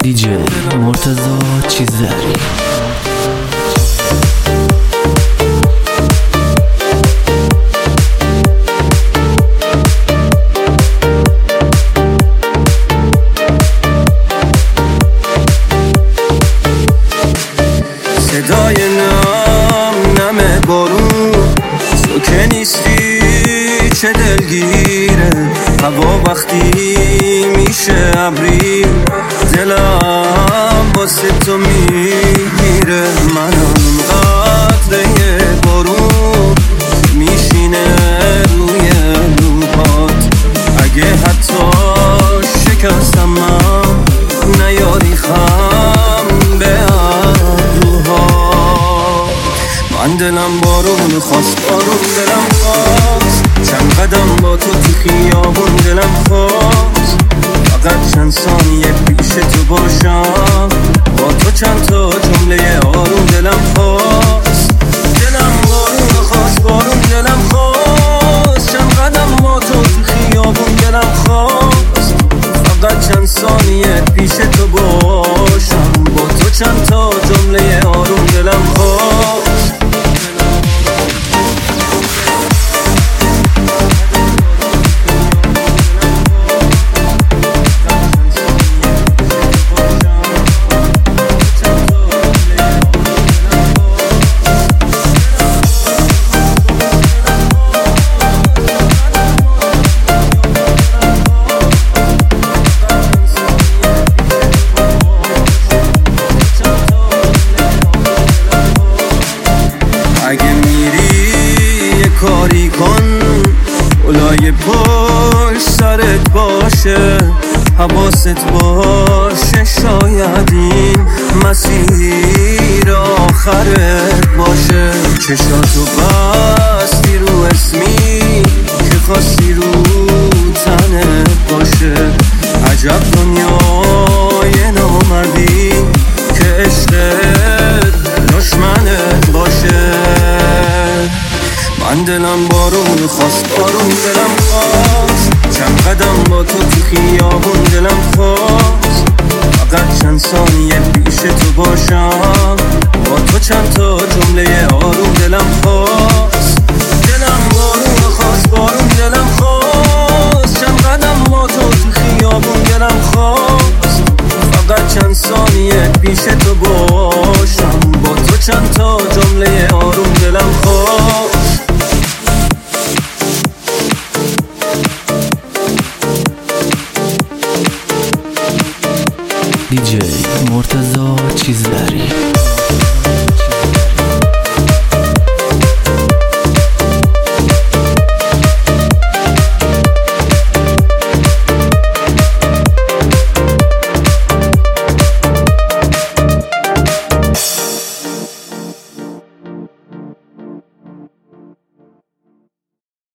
دیجی مرتضی چیزداری. صدای نم بارون تو که نیستی چه دلگیره، هوا وقتی میشه ابری دلم واسه تو میگیره. منم قطره بارون میشینه روی لوبات، اگه حتی شکستم من نیاری خم به ابروها. من دلم بارون خواست، بارون دلم خواست، چند قدم با تو خیابون دلم خواست، فقط چند ثانیه پیش تو باشم، با تو چند تا جمله آروم دلم خواست. دلم بارون خواست، بارون دلم خواست، چند قدم با تو خیابون دلم خواست، فقط چند ثانیه پیش تو باشم، با تو چند تا جمله آروم دلم خواست. اگه میری یه کاری کن، اولای پشت سرت باشه، حواست باشه، شاید این مسیر آخرت باشه. چشاتو بستی رو اسمی که خواستی رو تنت باشه، عجب دنیای نامردی که عشقت دشمنت باشه. من دلم بارون خواست، بارون دلم خواست، چند قدم با تو خیابون دلم خواست، فقط چند ثانیه پیش تو باشم، با تو چند تا جمله آروم دلم خواست. دلم بارون خواست، بارون دلم خواست، چند قدم با تو خیابون دلم خواست، فقط چند ثانیه پیش تو باشم، با تو چند تا جمله آروم دلم خواست. دیجی مرتضی چیزداری.